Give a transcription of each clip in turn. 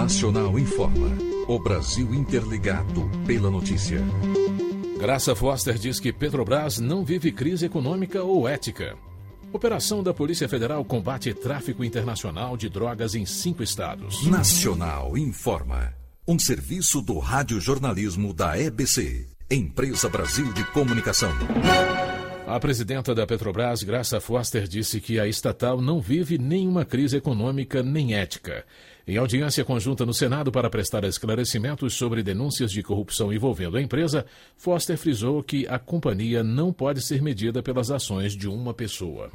Nacional informa. O Brasil interligado pela notícia. Graça Foster diz que Petrobras não vive crise econômica ou ética. Operação da Polícia Federal combate tráfico internacional de drogas em 5 estados. Nacional informa. Um serviço do radiojornalismo da EBC, Empresa Brasil de Comunicação. A presidenta da Petrobras, Graça Foster, disse que a estatal não vive nenhuma crise econômica nem ética. Em audiência conjunta no Senado para prestar esclarecimentos sobre denúncias de corrupção envolvendo a empresa, Foster frisou que a companhia não pode ser medida pelas ações de uma pessoa.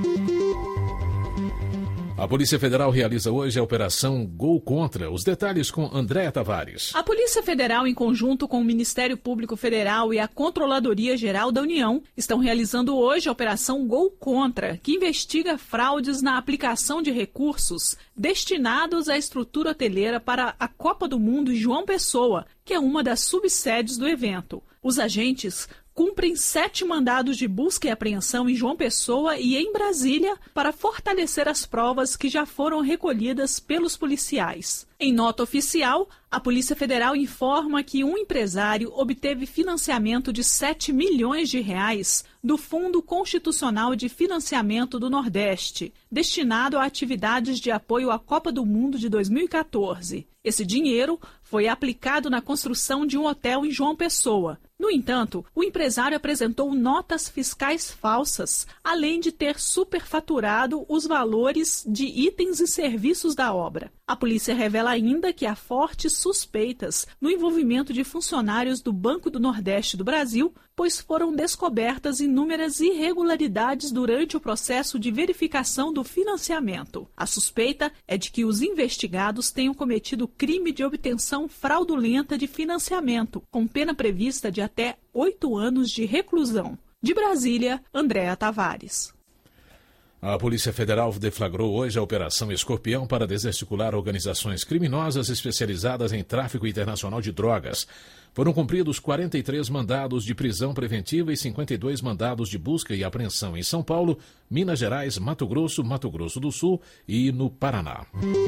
A Polícia Federal realiza hoje a Operação Gol Contra. Os detalhes com Andréa Tavares. A Polícia Federal, em conjunto com o Ministério Público Federal e a Controladoria Geral da União, estão realizando hoje a Operação Gol Contra, que investiga fraudes na aplicação de recursos destinados à estrutura hoteleira para a Copa do Mundo João Pessoa, que é uma das subsedes do evento. Os agentes cumprem 7 mandados de busca e apreensão em João Pessoa e em Brasília para fortalecer as provas que já foram recolhidas pelos policiais. Em nota oficial, a Polícia Federal informa que um empresário obteve financiamento de R$7 milhões do Fundo Constitucional de Financiamento do Nordeste, destinado a atividades de apoio à Copa do Mundo de 2014. Esse dinheiro foi aplicado na construção de um hotel em João Pessoa. No entanto, o empresário apresentou notas fiscais falsas, além de ter superfaturado os valores de itens e serviços da obra. A polícia revela ainda que há fortes suspeitas no envolvimento de funcionários do Banco do Nordeste do Brasil, pois foram descobertas inúmeras irregularidades durante o processo de verificação do financiamento. A suspeita é de que os investigados tenham cometido crime de obtenção fraudulenta de financiamento, com pena prevista de até 8 anos de reclusão. De Brasília, Andréa Tavares. A Polícia Federal deflagrou hoje a Operação Escorpião para desarticular organizações criminosas especializadas em tráfico internacional de drogas. Foram cumpridos 43 mandados de prisão preventiva e 52 mandados de busca e apreensão em São Paulo, Minas Gerais, Mato Grosso do Sul e no Paraná.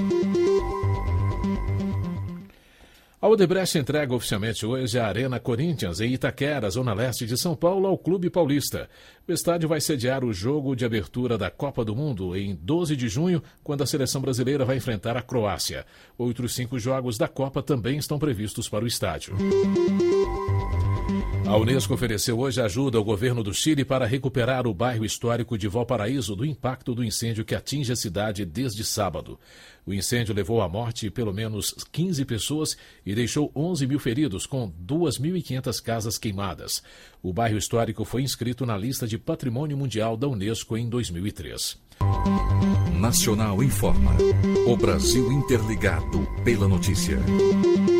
A Odebrecht entrega oficialmente hoje a Arena Corinthians, em Itaquera, zona leste de São Paulo, ao Clube Paulista. O estádio vai sediar o jogo de abertura da Copa do Mundo em 12 de junho, quando a seleção brasileira vai enfrentar a Croácia. Outros 5 jogos da Copa também estão previstos para o estádio. A Unesco ofereceu hoje ajuda ao governo do Chile para recuperar o bairro histórico de Valparaíso do impacto do incêndio que atinge a cidade desde sábado. O incêndio levou à morte pelo menos 15 pessoas e deixou 11 mil feridos, com 2.500 casas queimadas. O bairro histórico foi inscrito na lista de Patrimônio Mundial da Unesco em 2003. Nacional informa. O Brasil interligado pela notícia.